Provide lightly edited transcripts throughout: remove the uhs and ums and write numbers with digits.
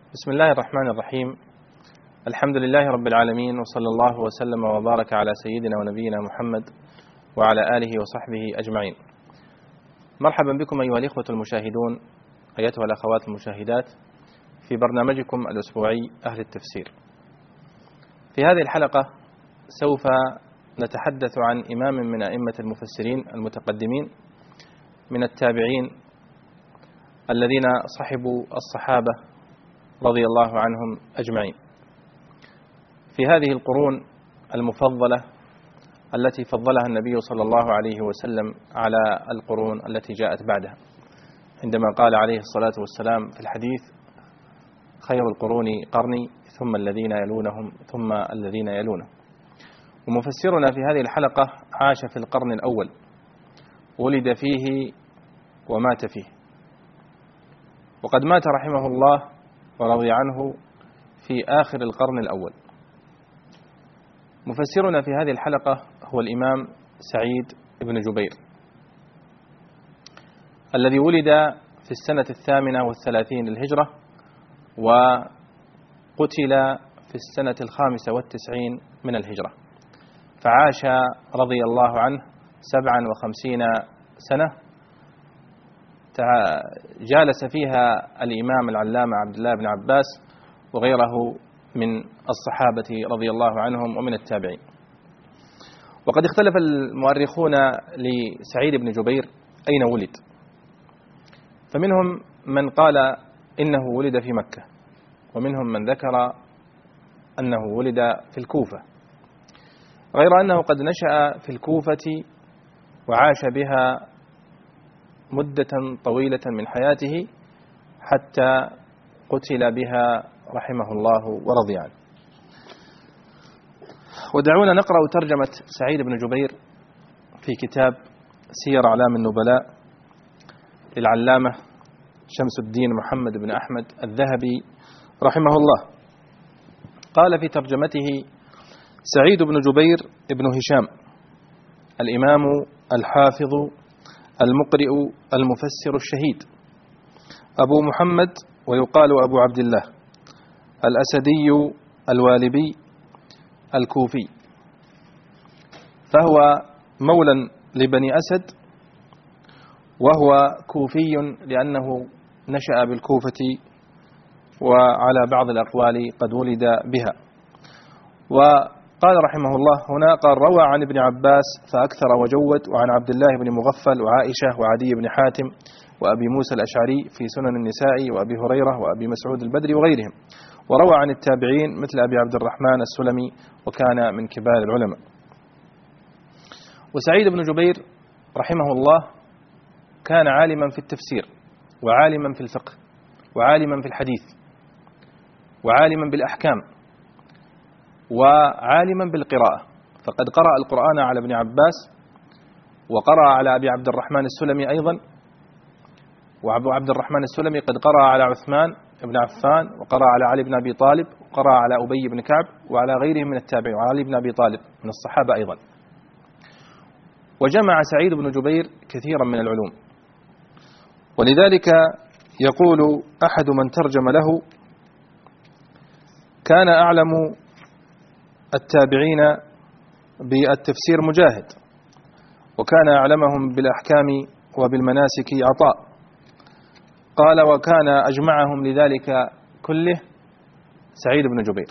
بسم الله الرحمن الرحيم. الحمد لله رب العالمين، وصلى الله وسلم وبارك على سيدنا ونبينا محمد وعلى آله وصحبه أجمعين. مرحبا بكم أيها الإخوة المشاهدون، أيتها الأخوات المشاهدات، في برنامجكم الأسبوعي أهل التفسير. في هذه الحلقة سوف نتحدث عن إمام من أئمة المفسرين المتقدمين من التابعين الذين صحبوا الصحابة رضي الله عنهم أجمعين في هذه القرون المفضلة التي فضلها النبي صلى الله عليه وسلم على القرون التي جاءت بعدها، عندما قال عليه الصلاة والسلام في الحديث: خير القرون قرني ثم الذين يلونهم ثم الذين يلونهم. ومفسرنا في هذه الحلقة عاش في القرن الأول، ولد فيه ومات فيه، وقد مات رحمه الله ورضي عنه في آخر القرن الأول. مفسرنا في هذه الحلقة هو الإمام سعيد بن جبير، الذي ولد في السنة 38 للهجرة، وقتل في السنة 95 من الهجرة، فعاش رضي الله عنه 57 سنة جالس فيها الإمام العلامة عبد الله بن عباس وغيره من الصحابة رضي الله عنهم ومن التابعين. وقد اختلف المؤرخون لسعيد بن جبير أين ولد، فمنهم من قال إنه ولد في مكة، ومنهم من ذكر أنه ولد في الكوفة، غير أنه قد نشأ في الكوفة وعاش بها مدة طويلة من حياته حتى قتل بها رحمه الله ورضي عنه. ودعونا نقرأ ترجمة سعيد بن جبير في كتاب سير أعلام النبلاء للعلامة شمس الدين محمد بن أحمد الذهبي رحمه الله. قال في ترجمته: سعيد بن جبير بن هشام، الإمام الحافظ المقرئ المفسر الشهيد، أبو محمد ويقال أبو عبد الله، الأسدي الوالبي الكوفي، فهو مولى لبني أسد، وهو كوفي لأنه نشأ بالكوفة، وعلى بعض الأقوال قد ولد بها. وقال رحمه الله هنا: قال روى عن ابن عباس فأكثر وجود، وعن عبد الله بن مغفل وعائشة وعدي بن حاتم وأبي موسى الأشعري في سنن النساء، وأبي هريرة وأبي مسعود البدري وغيرهم. وروى عن التابعين مثل أبي عبد الرحمن السلمي، وكان من كبار العلماء. وسعيد بن جبير رحمه الله كان عالما في التفسير، وعالما في الفقه، وعالما في الحديث، وعالما بالأحكام، وعالما بالقراءة، فقد قرأ القرآن على ابن عباس، وقرأ على أبي عبد الرحمن السلمي أيضا، وأبو عبد الرحمن السلمي قد قرأ على عثمان بن عفان، وقرأ على علي بن أبي طالب، وقرأ على أبي بن كعب، وعلى غيرهم من التابعين، وعلى علي بن أبي طالب من الصحابة أيضا. وجمع سعيد بن جبير كثيرا من العلوم، ولذلك يقول أحد من ترجم له: كان أعلم التابعين بالتفسير مجاهد، وكان أعلمهم بالأحكام وبالمناسك عطاء. قال: وكان أجمعهم لذلك كله سعيد بن جبير.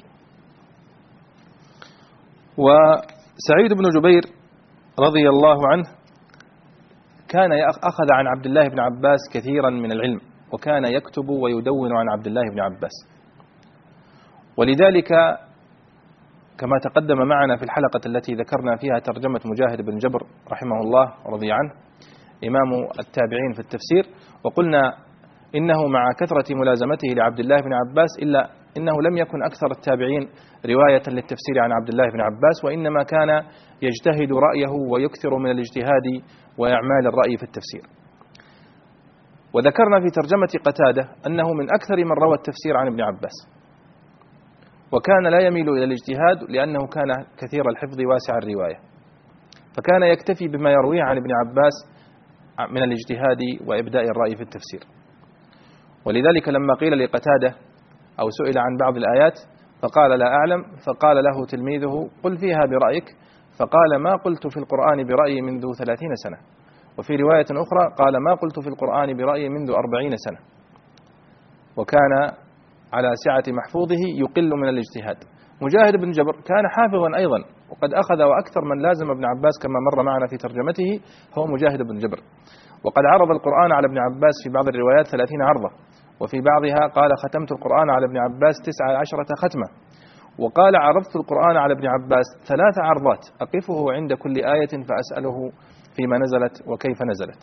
وسعيد بن جبير رضي الله عنه كان أخذ عن عبد الله بن عباس كثيرا من العلم، وكان يكتب ويدون عن عبد الله بن عباس. ولذلك كما تقدم معنا في الحلقة التي ذكرنا فيها ترجمة مجاهد بن جبر رحمه الله ورضي عنه، إمام التابعين في التفسير، وقلنا إنه مع كثرة ملازمته لعبد الله بن عباس إلا إنه لم يكن أكثر التابعين رواية للتفسير عن عبد الله بن عباس، وإنما كان يجتهد رأيه ويكثر من الاجتهاد وإعمال الرأي في التفسير. وذكرنا في ترجمة قتادة أنه من أكثر من روى التفسير عن ابن عباس، وكان لا يميل إلى الاجتهاد لأنه كان كثير الحفظ واسع الرواية، فكان يكتفي بما يرويه عن ابن عباس من الاجتهاد وإبداء الرأي في التفسير. ولذلك لما قيل لقتادة أو سئل عن بعض الآيات فقال لا أعلم، فقال له تلميذه قل فيها برأيك، فقال ما قلت في القرآن برأيي منذ 30 سنة. وفي رواية أخرى قال ما قلت في القرآن برأيي منذ 40 سنة. وكان على سعة محفوظه يقل من الاجتهاد. مجاهد بن جبر كان حافظا أيضا، وقد أخذ وأكثر من لازم ابن عباس كما مر معنا في ترجمته هو مجاهد بن جبر. وقد عرض القرآن على ابن عباس في بعض الروايات 30 عرضة، وفي بعضها قال ختمت القرآن على ابن عباس 19 ختمة، وقال عرضت القرآن على ابن عباس 3 عرضات أقفه عند كل آية فأسأله فيما نزلت وكيف نزلت.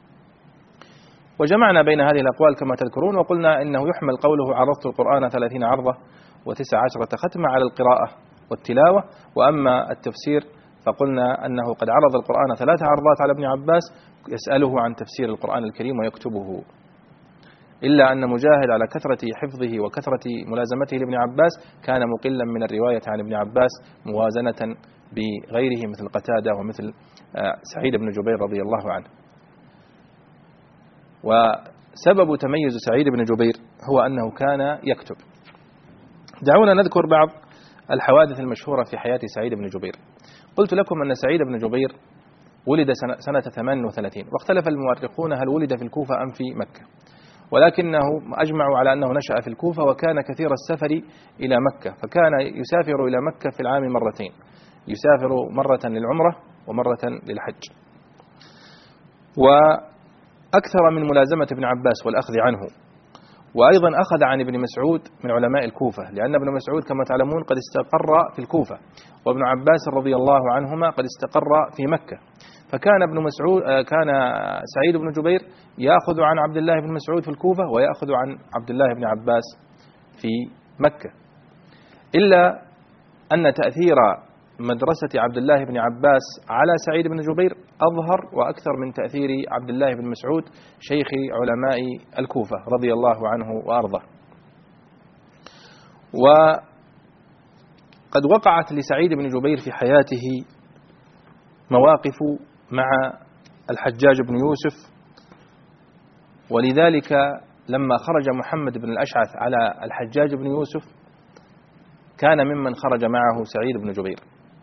وجمعنا بين هذه الأقوال كما تذكرون، وقلنا إنه يحمل قوله عرضت القرآن 30 عرضة و19 ختمة على القراءة والتلاوة، وأما التفسير فقلنا أنه قد عرض القرآن 3 عرضات على ابن عباس يسأله عن تفسير القرآن الكريم ويكتبه، إلا أن مجاهد على كثرة حفظه وكثرة ملازمته لابن عباس كان مقلا من الرواية عن ابن عباس موازنة بغيره مثل قتادة ومثل سعيد بن جبير رضي الله عنه. وسبب تميز سعيد بن جبير هو أنه كان يكتب. دعونا نذكر بعض الحوادث المشهورة في حياة سعيد بن جبير. قلت لكم أن سعيد بن جبير ولد سنة 38، واختلف المؤرخون هل ولد في الكوفة أم في مكة، ولكنه أجمعوا على أنه نشأ في الكوفة، وكان كثير السفر إلى مكة، فكان يسافر إلى مكة في العام مرتين، يسافر مرة للعمرة ومرة للحج. وأكثر من ملازمة ابن عباس والأخذ عنه، وأيضا أخذ عن ابن مسعود من علماء الكوفة، لأن ابن مسعود كما تعلمون قد استقر في الكوفة، وابن عباس رضي الله عنهما قد استقر في مكة. فكان كان سعيد بن جبير يأخذ عن عبد الله بن مسعود في الكوفة، ويأخذ عن عبد الله بن عباس في مكة. إلا أن تأثير مدرسة عبد الله بن عباس على سعيد بن جبير أظهر وأكثر من تأثير عبد الله بن مسعود شيخ علماء الكوفة رضي الله عنه وأرضاه. وقد وقعت لسعيد بن جبير في حياته مواقف مع الحجاج بن يوسف، ولذلك لما خرج محمد بن الأشعث على الحجاج بن يوسف كان ممن خرج معه سعيد بن جبير،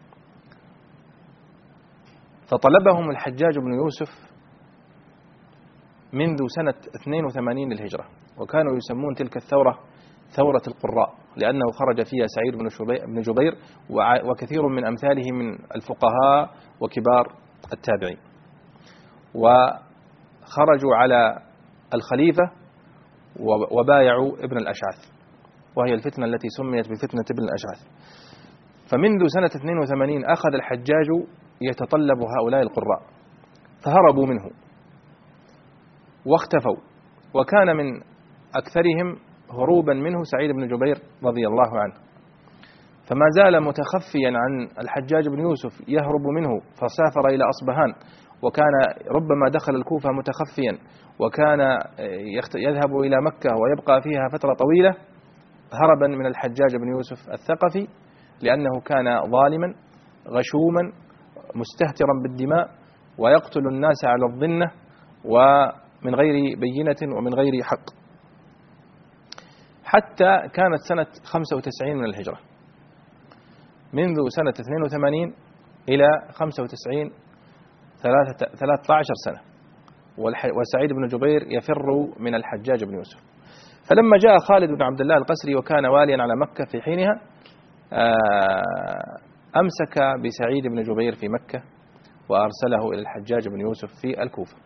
فطلبهم الحجاج بن يوسف منذ سنة 82 للهجرة، وكانوا يسمون تلك الثورة ثورة القراء، لأنه خرج فيها سعيد بن جبير وكثير من أمثاله من الفقهاء وكبار التابعين، وخرجوا على الخليفة وبايعوا ابن الأشعث، وهي الفتنة التي سميت بفتنة ابن الأشعث. فمنذ سنة 82 أخذ الحجاج يتطلب هؤلاء القراء، فهربوا منه واختفوا، وكان من أكثرهم هروبا منه سعيد بن جبير رضي الله عنه، فما زال متخفيا عن الحجاج بن يوسف يهرب منه، فسافر إلى أصبهان، وكان ربما دخل الكوفة متخفيا، وكان يذهب إلى مكة ويبقى فيها فترة طويلة هربا من الحجاج بن يوسف الثقفي، لأنه كان ظالما غشوما مستهترا بالدماء ويقتل الناس على الظنة ومن غير بينة ومن غير حق، حتى كانت سنة 95 من الهجرة. منذ سنة 82 إلى 95 13 سنة، وسعيد بن جبير يفر من الحجاج بن يوسف. فلما جاء خالد بن عبد الله القسري وكان واليا على مكة في حينها أمسك بسعيد بن جبير في مكة وأرسله إلى الحجاج بن يوسف في الكوفة.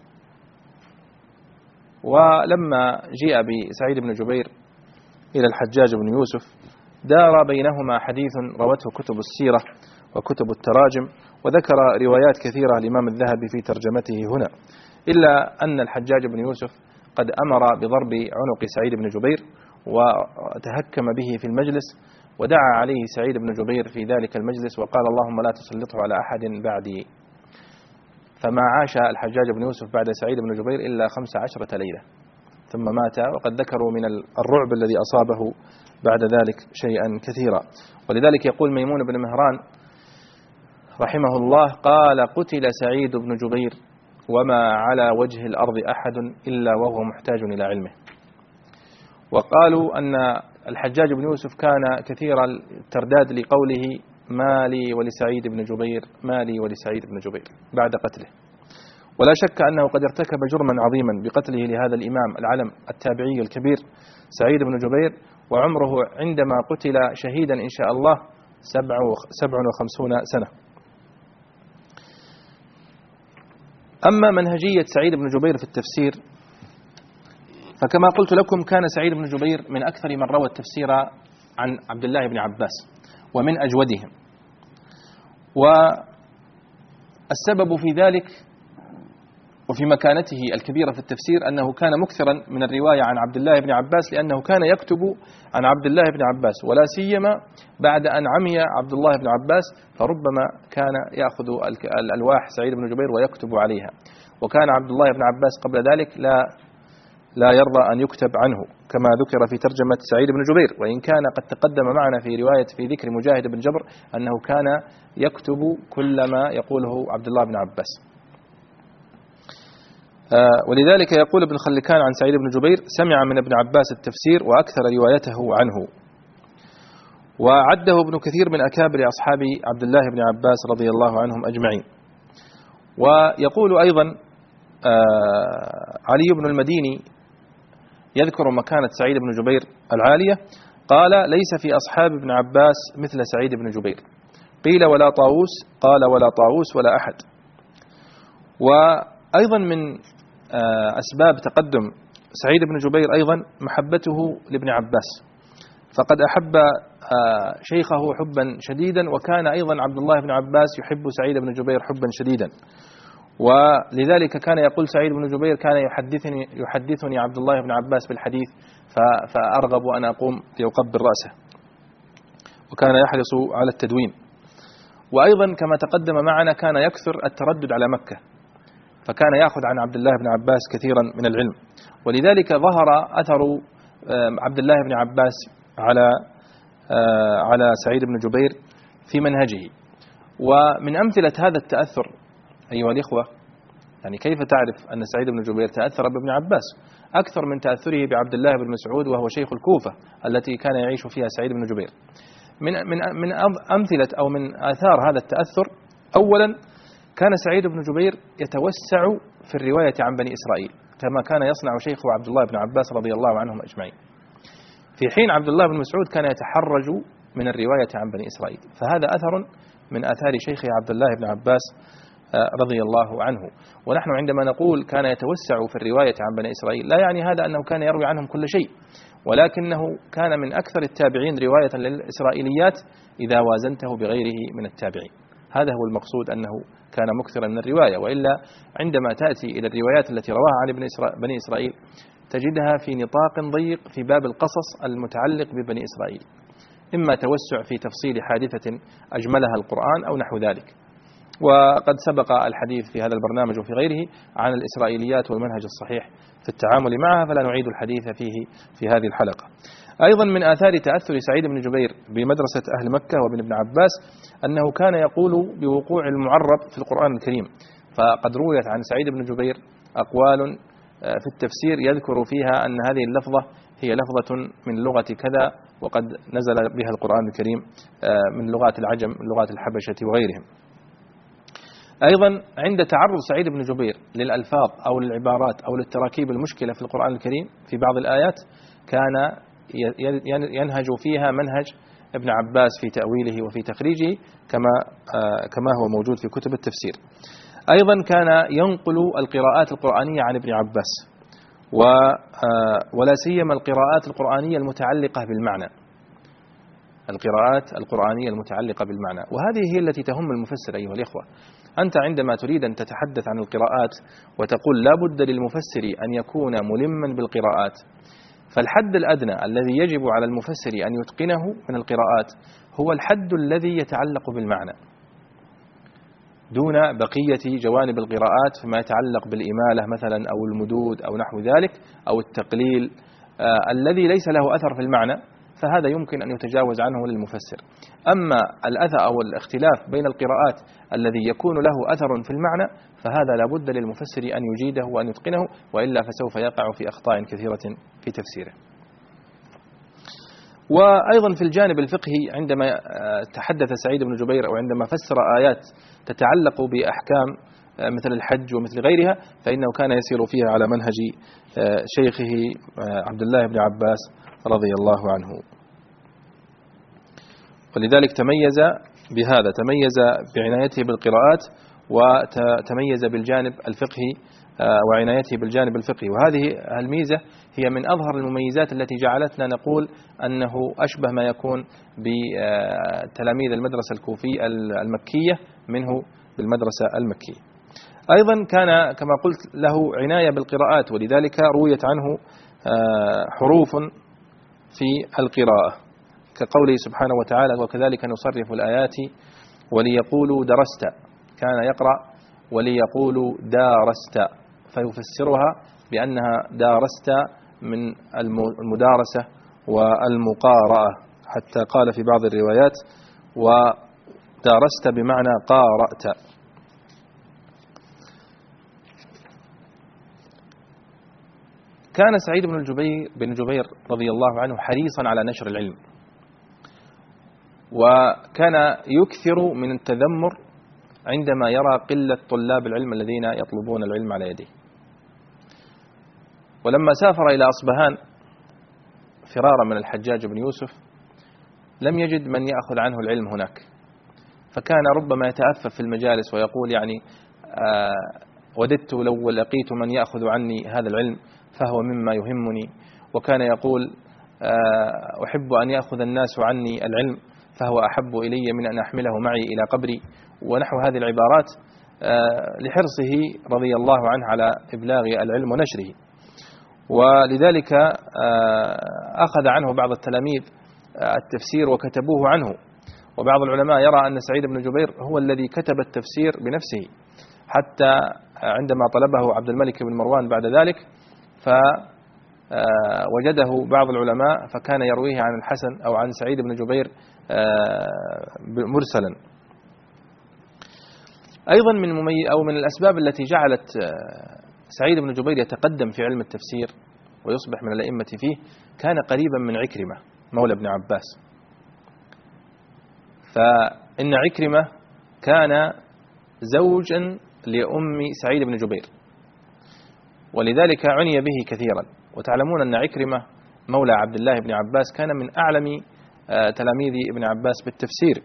ولما جاء بسعيد بن جبير إلى الحجاج بن يوسف دار بينهما حديث روته كتب السيرة وكتب التراجم، وذكر روايات كثيرة الإمام الذهبي في ترجمته هنا، إلا أن الحجاج بن يوسف قد أمر بضرب عنق سعيد بن جبير وتهكم به في المجلس، ودعا عليه سعيد بن جبير في ذلك المجلس وقال اللهم لا تسلطه على أحد بعدي. فما عاش الحجاج بن يوسف بعد سعيد بن جبير إلا 15 ليلة ثم مات، وقد ذكروا من الرعب الذي أصابه بعد ذلك شيئا كثيرا. ولذلك يقول ميمون بن مهران رحمه الله قال قتل سعيد بن جبير وما على وجه الأرض أحد إلا وهو محتاج إلى علمه. وقالوا أن الحجاج بن يوسف كان كثير الترداد لقوله ما لي ولسعيد بن جبير، ما لي ولسعيد بن جبير بعد قتله. ولا شك أنه قد ارتكب جرما عظيما بقتله لهذا الإمام العلم التابعي الكبير سعيد بن جبير، وعمره عندما قتل شهيدا إن شاء الله 57 سنة. أما منهجية سعيد بن جبير في التفسير، فكما قلت لكم كان سعيد بن جبير من أكثر من روى التفسير عن عبد الله بن عباس ومن أجودهم، والسبب في ذلك وفي مكانته الكبيرة في التفسير أنه كان مكثرا من الرواية عن عبد الله بن عباس، لأنه كان يكتب عن عبد الله بن عباس، ولا سيما بعد أن عمي عبد الله بن عباس فربما كان يأخذ الألواح سعيد بن جبير ويكتب عليها. وكان عبد الله بن عباس قبل ذلك لا يرضى أن يكتب عنه كما ذكر في ترجمة سعيد بن جبير، وإن كان قد تقدم معنا في ذكر مجاهد بن جبر أنه كان يكتب كل ما يقوله عبد الله بن عباس. ولذلك يقول ابن خلكان عن سعيد بن جبير: سمع من ابن عباس التفسير وأكثر روايته عنه. وعده ابن كثير من أكابر أصحاب عبد الله بن عباس رضي الله عنهم أجمعين. ويقول أيضا علي بن المديني يذكر مكانة سعيد بن جبير العالية، قال: ليس في أصحاب ابن عباس مثل سعيد بن جبير. قيل: ولا طاووس؟ قال: ولا طاووس ولا أحد. وأيضا من أسباب تقدم سعيد بن جبير أيضا محبته لابن عباس، فقد أحب شيخه حبا شديدا، وكان أيضا عبد الله بن عباس يحب سعيد بن جبير حبا شديدا. ولذلك كان يقول سعيد بن جبير: كان يحدثني عبد الله بن عباس بالحديث فأرغب أن أقوم لأقبل رأسه، وكان يحرص على التدوين. وأيضا كما تقدم معنا كان يكثر التردد على مكة، فكان يأخذ عن عبد الله بن عباس كثيرا من العلم، ولذلك ظهر أثر عبد الله بن عباس على سعيد بن جبير في منهجه. ومن أمثلة هذا التأثر أيها الإخوة، يعني كيف تعرف أن سعيد بن جبير تأثر بابن عباس أكثر من تأثره بعبد الله بن مسعود وهو شيخ الكوفة التي كان يعيش فيها سعيد بن جبير؟ من أمثلة أو من آثار هذا التأثر، أولا كان سعيد بن جبير يتوسع في الرواية عن بني إسرائيل كما كان يصنع شيخه عبد الله بن عباس رضي الله عنهم أجمعين، في حين عبد الله بن مسعود كان يتحرج من الرواية عن بني إسرائيل. فهذا أثر من آثار شيخه عبد الله بن عباس رضي الله عنه. ونحن عندما نقول كان يتوسع في الرواية عن بني إسرائيل لا يعني هذا أنه كان يروي عنهم كل شيء، ولكنه كان من أكثر التابعين رواية للإسرائيليات إذا وازنته بغيره من التابعين. هذا هو المقصود، أنه كان مكثرا من الرواية. وإلا عندما تأتي إلى الروايات التي رواها عن بني إسرائيل تجدها في نطاق ضيق في باب القصص المتعلق ببني إسرائيل، إما توسع في تفصيل حادثة أجملها القرآن أو نحو ذلك. وقد سبق الحديث في هذا البرنامج وفي غيره عن الإسرائيليات والمنهج الصحيح في التعامل معها، فلا نعيد الحديث فيه في هذه الحلقة. أيضا من آثار تأثر سعيد بن جبير بمدرسة أهل مكة وابن ابن عباس أنه كان يقول بوقوع المعرب في القرآن الكريم، فقد رويت عن سعيد بن جبير أقوال في التفسير يذكر فيها أن هذه اللفظة هي لفظة من لغة كذا، وقد نزل بها القرآن الكريم من لغات العجم من لغات الحبشة وغيرهم. أيضا عند تعرض سعيد بن جبير للألفاظ أو للعبارات أو للتراكيب المشكلة في القرآن الكريم في بعض الآيات كان ينهج فيها منهج ابن عباس في تأويله وفي تخريجه كما هو موجود في كتب التفسير. أيضا كان ينقل القراءات القرآنية عن ابن عباس، ولا سيما القراءات القرآنية المتعلقة بالمعنى، القراءات القرآنية المتعلقة بالمعنى. وهذه هي التي تهم المفسر أيها الإخوة. أنت عندما تريد أن تتحدث عن القراءات وتقول لا بد للمفسر أن يكون ملما بالقراءات، فالحد الأدنى الذي يجب على المفسر أن يتقنه من القراءات هو الحد الذي يتعلق بالمعنى، دون بقية جوانب القراءات فيما يتعلق بالإمالة مثلا أو المدود أو نحو ذلك أو التقليل الذي ليس له أثر في المعنى، فهذا يمكن أن يتجاوز عنه للمفسر. أما الأثر أو الاختلاف بين القراءات الذي يكون له أثر في المعنى فهذا لا بد للمفسر أن يجيده وأن يتقنه، وإلا فسوف يقع في أخطاء كثيرة في تفسيره. وأيضا في الجانب الفقهي عندما تحدث سعيد بن جبير أو عندما فسر آيات تتعلق بأحكام مثل الحج ومثل غيرها، فإنه كان يسير فيها على منهج شيخه عبد الله بن عباس رضي الله عنه. ولذلك تميز بهذا، تميز بعنايته بالقراءات وتميز بالجانب الفقهي وعنايته بالجانب الفقهي. وهذه الميزة هي من أظهر المميزات التي جعلتنا نقول أنه أشبه ما يكون بتلاميذ المدرسة الكوفية المكية منه بالمدرسة المكية. أيضا كان كما قلت له عناية بالقراءات، ولذلك رويت عنه حروف في القراءة كقوله سبحانه وتعالى: وكذلك نصرف الآيات وليقولوا درست. كان يقرأ وليقولوا دارست، فيفسرها بأنها دارست من المدارسة والمقارأة، حتى قال في بعض الروايات: ودارست بمعنى قارأت. كان سعيد بن جبير رضي الله عنه حريصا على نشر العلم، وكان يكثر من التذمر عندما يرى قلة طلاب العلم الذين يطلبون العلم على يديه. ولما سافر إلى أصبهان فرارا من الحجاج بن يوسف لم يجد من يأخذ عنه العلم هناك، فكان ربما يتأفف في المجالس ويقول يعني وددت لو لقيت من يأخذ عني هذا العلم فهو مما يهمني، وكان يقول أحب أن يأخذ الناس عني العلم فهو أحب إلي من أن أحمله معي إلى قبري، ونحو هذه العبارات لحرصه رضي الله عنه على إبلاغ العلم ونشره. ولذلك أخذ عنه بعض التلاميذ التفسير وكتبوه عنه، وبعض العلماء يرى أن سعيد بن جبير هو الذي كتب التفسير بنفسه، حتى عندما طلبه عبد الملك بن مروان بعد ذلك فوجده بعض العلماء فكان يرويه عن الحسن أو عن سعيد بن جبير مرسلا. أيضا من الأسباب التي جعلت سعيد بن جبير يتقدم في علم التفسير ويصبح من الأئمة فيه، كان قريبا من عكرمة مولى ابن عباس. فإن عكرمة كان زوجا لأم سعيد بن جبير، ولذلك عني به كثيرا. وتعلمون أن عكرمة مولى عبد الله بن عباس كان من أعلم تلاميذ ابن عباس بالتفسير.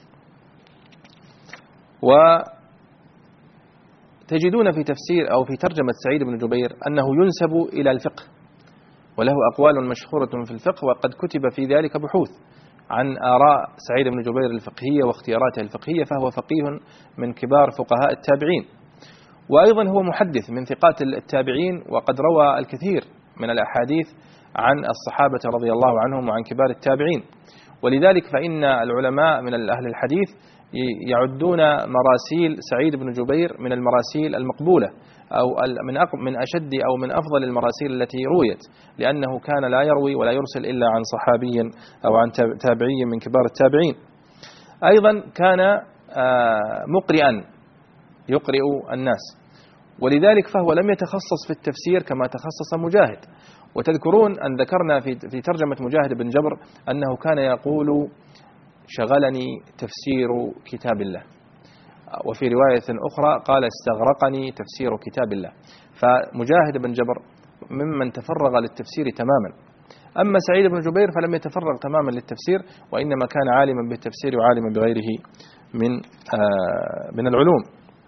وتجدون في تفسير أو في ترجمة سعيد بن جبير أنه ينسب إلى الفقه، وله أقوال مشهورة في الفقه، وقد كتب في ذلك بحوث عن آراء سعيد بن جبير الفقهية واختياراته الفقهية، فهو فقيه من كبار فقهاء التابعين. وأيضا هو محدث من ثقات التابعين، وقد روى الكثير من الأحاديث عن الصحابة رضي الله عنهم وعن كبار التابعين. ولذلك فإن العلماء من أهل الحديث يعدون مراسيل سعيد بن جبير من المراسيل المقبولة، أو من أشد أو من أفضل المراسيل التي رويت، لأنه كان لا يروي ولا يرسل إلا عن صحابي أو عن تابعي من كبار التابعين. أيضا كان مقرئا يقرئ الناس، ولذلك فهو لم يتخصص في التفسير كما تخصص مجاهد. وتذكرون أن ذكرنا في ترجمة مجاهد بن جبر أنه كان يقول شغلني تفسير كتاب الله، وفي رواية أخرى قال استغرقني تفسير كتاب الله. فمجاهد بن جبر ممن تفرغ للتفسير تماما. أما سعيد بن جبير فلم يتفرغ تماما للتفسير، وإنما كان عالما بالتفسير وعالما بغيره من العلوم.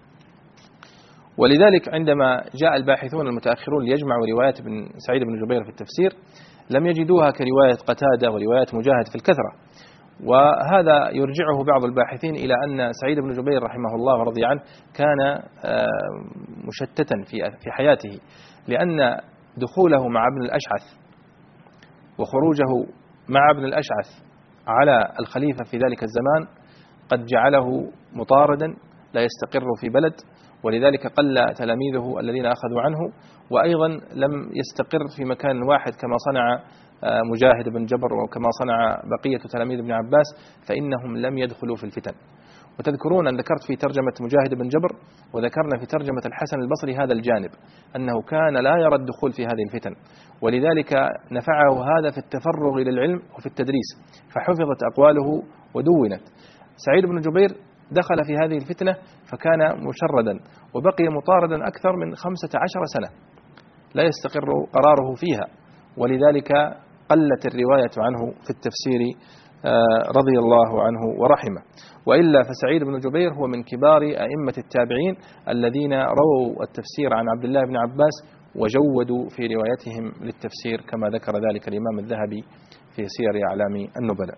ولذلك عندما جاء الباحثون المتأخرون ليجمعوا روايات ابن سعيد بن جبير في التفسير لم يجدوها كرواية قتادة ورواية مجاهد في الكثرة. وهذا يرجعه بعض الباحثين إلى أن سعيد بن جبير رحمه الله ورضي عنه كان مشتتا في حياته، لأن دخوله مع ابن الأشعث وخروجه مع ابن الأشعث على الخليفة في ذلك الزمان قد جعله مطاردا لا يستقر في بلد، ولذلك قل تلاميذه الذين أخذوا عنه، وأيضا لم يستقر في مكان واحد كما صنع مجاهد بن جبر وكما صنع بقية تلاميذ ابن عباس، فإنهم لم يدخلوا في الفتن. وتذكرون أن ذكرت في ترجمة مجاهد بن جبر وذكرنا في ترجمة الحسن البصري هذا الجانب، أنه كان لا يرى الدخول في هذه الفتن، ولذلك نفعه هذا في التفرغ للعلم وفي التدريس، فحفظت أقواله ودونت. سعيد بن جبير دخل في هذه الفتنة فكان مشردا وبقي مطاردا أكثر من 15 سنة لا يستقر قراره فيها، ولذلك قلت الرواية عنه في التفسير رضي الله عنه ورحمه. وإلا فسعيد بن جبير هو من كبار أئمة التابعين الذين رووا التفسير عن عبد الله بن عباس وجودوا في روايتهم للتفسير، كما ذكر ذلك الإمام الذهبي في سير أعلام النبلاء.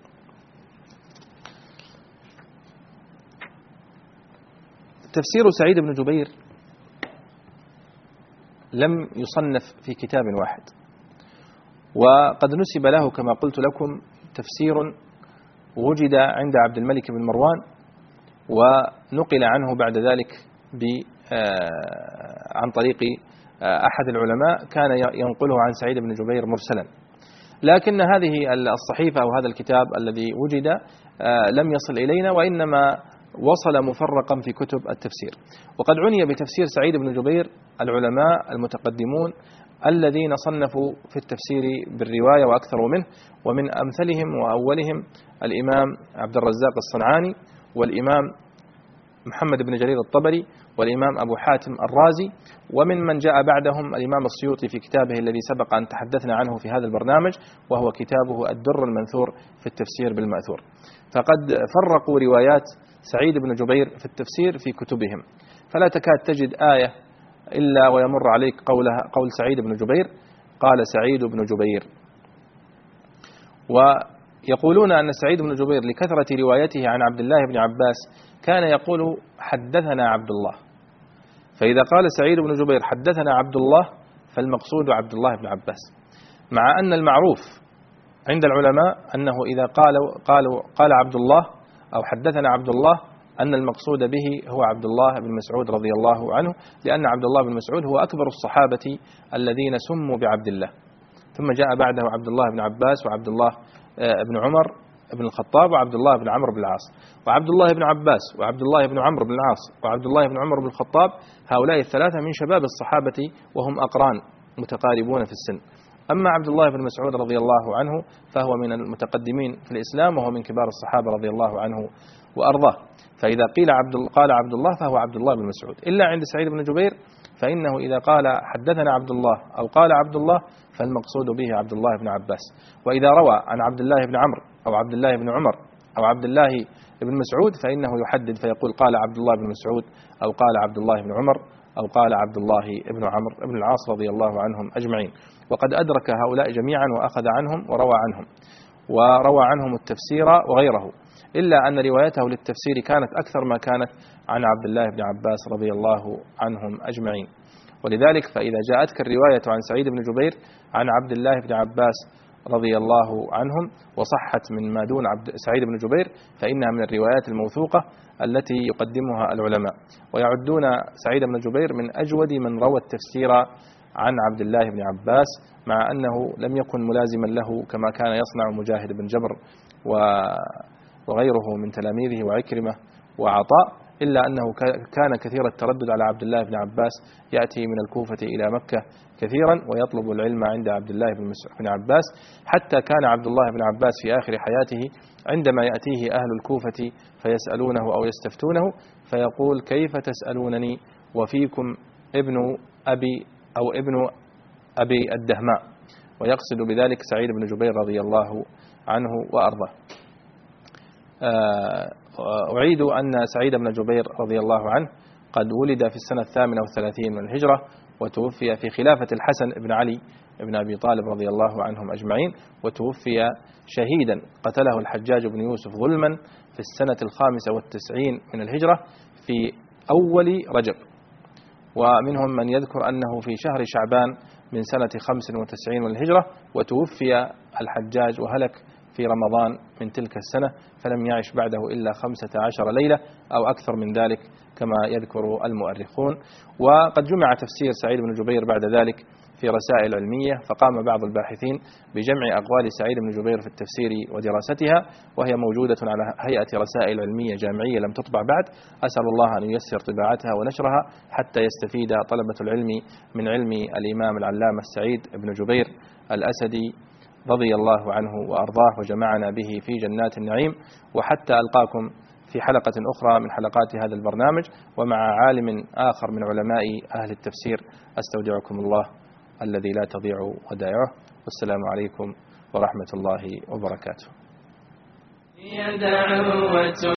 تفسير سعيد بن جبير لم يصنف في كتاب واحد، وقد نسب له كما قلت لكم تفسير وجد عند عبد الملك بن مروان، ونقل عنه بعد ذلك عن طريق أحد العلماء كان ينقله عن سعيد بن جبير مرسلا، لكن هذه الصحيفة أو هذا الكتاب الذي وجد لم يصل إلينا، وإنما وصل مفرقا في كتب التفسير. وقد عني بتفسير سعيد بن جبير العلماء المتقدمون الذين صنفوا في التفسير بالرواية وأكثروا منه، ومن أمثلهم وأولهم الإمام عبد الرزاق الصنعاني، والإمام محمد بن جرير الطبري، والإمام أبو حاتم الرازي، ومن من جاء بعدهم الإمام السيوطي في كتابه الذي سبق أن تحدثنا عنه في هذا البرنامج، وهو كتابه الدر المنثور في التفسير بالمأثور. فقد فرقوا روايات سعيد بن جبير في التفسير في كتبهم، فلا تكاد تجد آية إلا ويمر عليك قول سعيد بن جبير قال سعيد بن جبير. ويقولون أن سعيد بن جبير لكثرة روايته عن عبد الله بن عباس كان يقول حدثنا عبد الله، فإذا قال سعيد بن جبير حدثنا عبد الله فالمقصود عبد الله بن عباس، مع أن المعروف عند العلماء أنه إذا قال عبد الله أو حدثنا عبد الله أن المقصود به هو عبد الله بن مسعود رضي الله عنه، لأن عبد الله بن مسعود هو أكبر الصحابة الذين سموا بعبد الله، ثم جاء بعده عبد الله بن عباس وعبد الله بن عمر بن الخطاب وعبد الله بن عمرو بن العاص. وعبد الله بن عباس وعبد الله بن عمرو بن العاص وعبد الله بن عمر بن الخطاب هؤلاء الثلاثة من شباب الصحابة وهم أقران متقاربون في السن. أما عبد الله بن مسعود رضي الله عنه فهو من المتقدمين في الإسلام، وهو من كبار الصحابة رضي الله عنه وأرضاه، فإذا قال عبد الله فهو عبد الله بن مسعود. إلا عند سعيد بن جبير فإنه إذا قال حدثنا عبد الله أو قال عبد الله فالمقصود به عبد الله بن عباس. وإذا روى عن عبد الله بن عمرو أو عبد الله بن عمر أو عبد الله بن مسعود فإنه يحدد فيقول قال عبد الله بن مسعود أو قال عبد الله بن عمر أو قال عبد الله بن عمرو بن العاص رضي الله عنهم أجمعين. وقد أدرك هؤلاء جميعا وأخذ عنهم وروى عنهم التفسير وغيره، إلا أن روايته للتفسير كانت أكثر ما كانت عن عبد الله بن عباس رضي الله عنهم أجمعين. ولذلك فإذا جاءتك الرواية عن سعيد بن جبير عن عبد الله بن عباس رضي الله عنهم وصحت من ما دون سعيد بن جبير فإنها من الروايات الموثوقة التي يقدمها العلماء، ويعدون سعيد بن جبير من أجود من روى التفسير عن عبد الله بن عباس، مع أنه لم يكن ملازما له كما كان يصنع مجاهد بن جبر وغيره من تلاميذه وعكرمة وعطاء، إلا أنه كان كثير التردد على عبد الله بن عباس، يأتي من الكوفة إلى مكة كثيرا ويطلب العلم عند عبد الله بن عباس، حتى كان عبد الله بن عباس في آخر حياته عندما يأتيه أهل الكوفة فيسألونه أو يستفتونه فيقول كيف تسألونني وفيكم ابن أبي الدهماء، ويقصد بذلك سعيد بن جبير رضي الله عنه وأرضاه. أعيد أن سعيد بن جبير رضي الله عنه قد ولد في السنة 38 من الهجرة، وتوفي في خلافة الحسن بن علي بن أبي طالب رضي الله عنهم أجمعين، وتوفي شهيدا قتله الحجاج بن يوسف ظلما في السنة 95 من الهجرة في أول رجب. ومنهم من يذكر أنه في شهر شعبان من سنة 95 من الهجرة، وتوفي الحجاج وهلك في رمضان من تلك السنة، فلم يعش بعده إلا 15 ليلة أو أكثر من ذلك كما يذكر المؤرخون. وقد جمع تفسير سعيد بن جبير بعد ذلك في رسائل علمية، فقام بعض الباحثين بجمع أقوال سعيد بن جبير في التفسير ودراستها، وهي موجودة على هيئة رسائل علمية جامعية لم تطبع بعد. أسأل الله أن ييسر طباعتها ونشرها حتى يستفيد طلبة العلم من علم الإمام العلامة سعيد بن جبير الأسدي رضي الله عنه وأرضاه، وجمعنا به في جنات النعيم. وحتى ألقاكم في حلقة أخرى من حلقات هذا البرنامج ومع عالم آخر من علماء أهل التفسير، أستودعكم الله الذي لا تضيع ودائعه، والسلام عليكم ورحمة الله وبركاته.